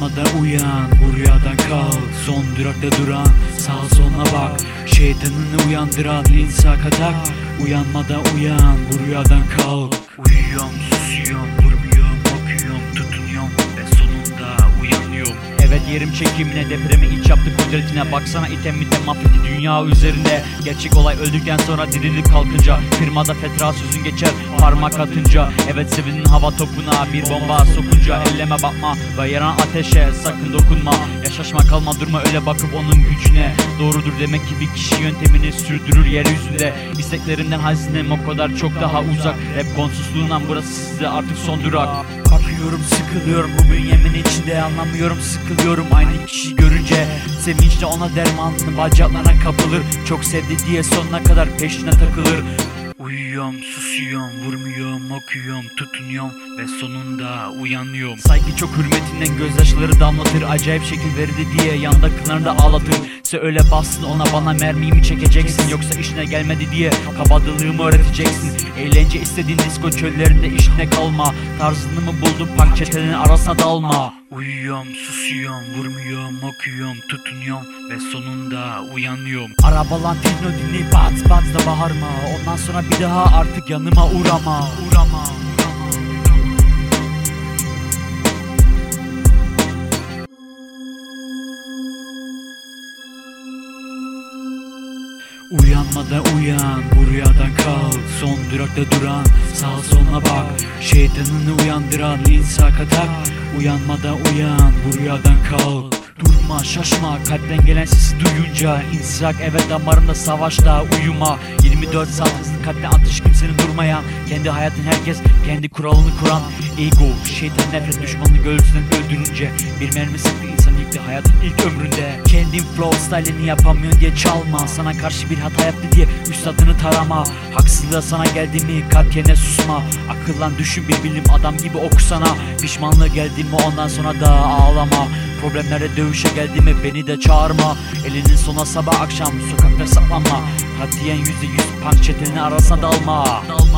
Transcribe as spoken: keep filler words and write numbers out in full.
Uyanmadan uyan, bu rüyadan kalk. Son durakta duran, sağa soluna bak. Şeytanını uyandıran linsak atak. Uyanmadan uyan, bu rüyadan kalk. Uyuyorum, susuyorum, vurmuyorum, bakıyorum, tutunuyorum ve sonunda uyanıyorum. Evet, yerim çekimine, depremi iç yaptı kudretine. Baksana item mitem mahvetti dünya üzerinde. Gerçek olay öldükten sonra dirilik kalkınca. Firmada fetra sözün geçer parmak atınca. Evet, sevinin hava topuna bir bomba sokunca. Elleme bakma ve yanan ateşe sakın dokunma. Yaşaşma kalma durma öyle bakıp onun gücüne. Doğrudur demek ki bir kişi yöntemini sürdürür yeryüzünde. İsteklerimden hazinem o kadar çok daha uzak. Rap konsuzluğundan burası size artık son durak. Bakıyorum sıkılıyorum bu bünyemin içinde, anlamıyorum sıkılıyorum aynı kişi görünce. Sevinçle ona dermanını bacaklarına kapılır. Çok sevdi diye sonuna kadar peşine takılır. Uyuyorum, susuyorum, vurmuyorum, okuyorum, tutunuyorum ve sonunda uyanıyorum. Saygı çok hürmetinden gözyaşları damlatır. Acayip şekil verdi diye yandakilerini de ağlatır. Söyle bassın ona, bana mermiyi mi çekeceksin, yoksa işine gelmedi diye kabadılığımı öğreteceksin. Eğlence istediğin disco çöllerinde işine kalma. Tarzını mı buldun, punk çetenin arasına dalma. Uyuyorum, susuyorum, vurmuyorum, okuyorum, tutunuyorum ve sonunda uyanıyorum. Arabalan tekno dinleyip bats bats da bağırma. Ondan sonra bir daha artık yanıma uğrama. Uğrama. Uyanmadan uyan, bu rüyadan kalk. Son durakta duran, sağa soluna bak. Şeytanını uyandıran linsak atak. Uyanmadan uyan, bu rüyadan kalk. Durma, şaşma, kalpten gelen sesi duyunca. İnsirak evet damarında savaşta uyuma. Yirmi dört saat hızlı kalpten atış, kimsenin durmayan. Kendi hayatın herkes kendi kuralını kuran. Ego, şeytan nefret düşmanını göğsünden öldürünce. Bir mermi sıktı insan yıktı hayatın ilk ömründe. Kendin flow style'ini yapamıyorsun diye çalma. Sana karşı bir hata yaptı diye üstadını tarama. Haksızlığa sana geldi mi kalp yerine susma. Akıllan düşün, bir bilim adam gibi okusana. Pişmanlığı geldi mi ondan sonra da ağlama. Problemlere dövüşe geldi mi beni de çağırma. Elinin sona sabah akşam sokakta saklanma. Hatiyen yüzde yüz punk çetenin arasına dalma.